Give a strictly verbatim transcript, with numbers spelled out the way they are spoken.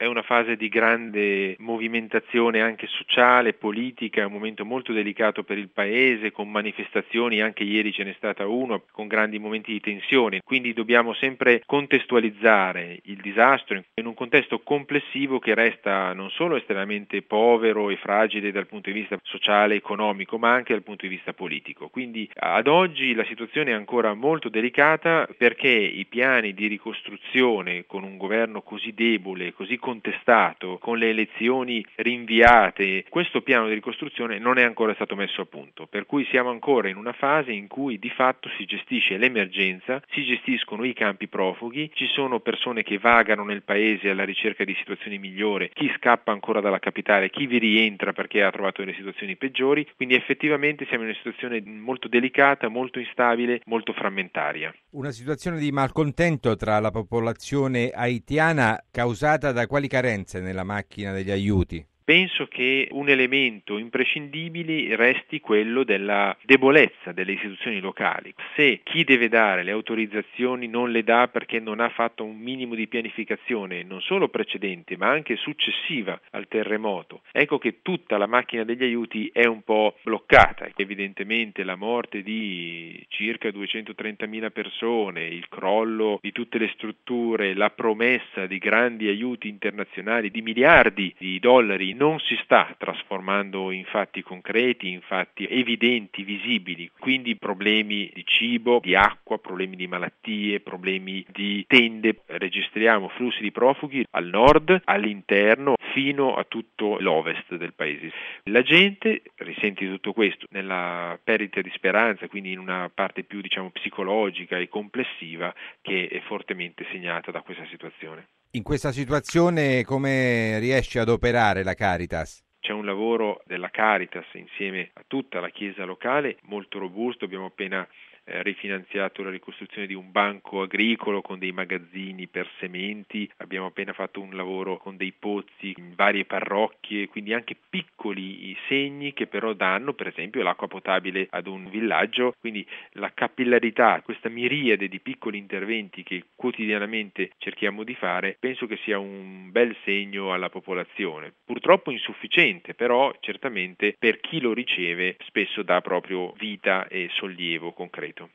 È una fase di grande movimentazione anche sociale, politica, è un momento molto delicato per il Paese, con manifestazioni, anche ieri ce n'è stata una, con grandi momenti di tensione, quindi dobbiamo sempre contestualizzare il disastro in un contesto complessivo che resta non solo estremamente povero e fragile dal punto di vista sociale e economico, ma anche dal punto di vista politico. Quindi ad oggi la situazione è ancora molto delicata perché i piani di ricostruzione con un governo così debole, così contestato, con le elezioni rinviate, questo piano di ricostruzione non è ancora stato messo a punto, per cui siamo ancora in una fase in cui di fatto si gestisce l'emergenza, si gestiscono i campi profughi, ci sono persone che vagano nel paese alla ricerca di situazioni migliori, chi scappa ancora dalla capitale, chi vi rientra perché ha trovato delle situazioni peggiori, quindi effettivamente siamo in una situazione molto delicata, molto instabile, molto frammentaria. Una situazione di malcontento tra la popolazione haitiana causata da quali carenze nella macchina degli aiuti? Penso che un elemento imprescindibile resti quello della debolezza delle istituzioni locali. Se chi deve dare le autorizzazioni non le dà perché non ha fatto un minimo di pianificazione, non solo precedente ma anche successiva al terremoto, ecco che tutta la macchina degli aiuti è un po' bloccata. Evidentemente la morte di circa duecentotrentamila persone, il crollo di tutte le strutture, la promessa di grandi aiuti internazionali di miliardi di dollari non si sta trasformando in fatti concreti, in fatti evidenti, visibili, quindi problemi di cibo, di acqua, problemi di malattie, problemi di tende, registriamo flussi di profughi al nord, all'interno, fino a tutto l'ovest del paese. La gente risente di tutto questo nella perdita di speranza, quindi in una parte più diciamo psicologica e complessiva che è fortemente segnata da questa situazione. In questa situazione come riesce ad operare la Caritas? C'è un lavoro della Caritas insieme a tutta la Chiesa locale molto robusto, abbiamo appena eh, rifinanziato la ricostruzione di un banco agricolo con dei magazzini per sementi, abbiamo appena fatto un lavoro con dei pozzi in varie parrocchie, quindi anche piccoli segni che però danno per esempio l'acqua potabile ad un villaggio, quindi la capillarità, questa miriade di piccoli interventi che quotidianamente cerchiamo di fare, penso che sia un bel segno alla popolazione, purtroppo insufficiente, però certamente per chi lo riceve spesso dà proprio vita e sollievo concreto.